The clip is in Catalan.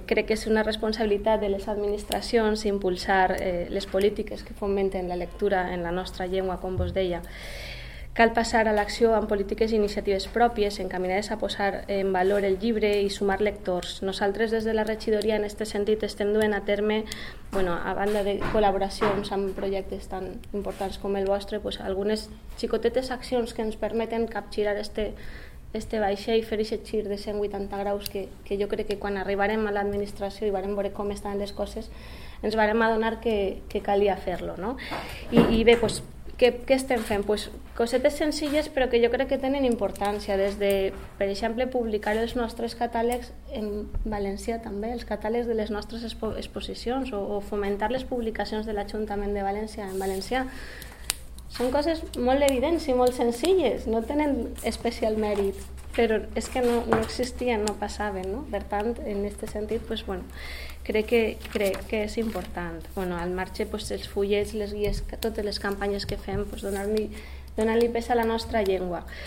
crec que és una responsabilitat de les administracions impulsar les polítiques que fomenten la lectura en la nostra llengua, com vos deia. Cal passar a l'acció amb polítiques i iniciatives pròpies encaminades a posar en valor el llibre i sumar lectors. Nosaltres des de la regidoria en aquest sentit estem duent a terme, a banda de col·laboracions amb projectes tan importants com el vostre, algunes xicotetes accions que ens permeten capgirar este vaixell i fer aquest gir de 180 graus que jo crec que quan arribarem a l'administració i vam veure com estaven les coses ens vam adonar que calia fer-lo, no? I bé, què estem fent? Cosetes senzilles però que jo crec que tenen importància, des de, per exemple, publicar els nostres catàlegs en valencià també, els catàlegs de les nostres exposicions o fomentar les publicacions de l'Ajuntament de València en valencià. Són coses molt evidents i molt senzilles, no tenen especial mèrit, però és que no existien, no passaven, no? Per tant, en aquest sentit, crec que és important. Al marge, els fullets, les guies, totes les campanyes que fem, donar-li pes a la nostra llengua.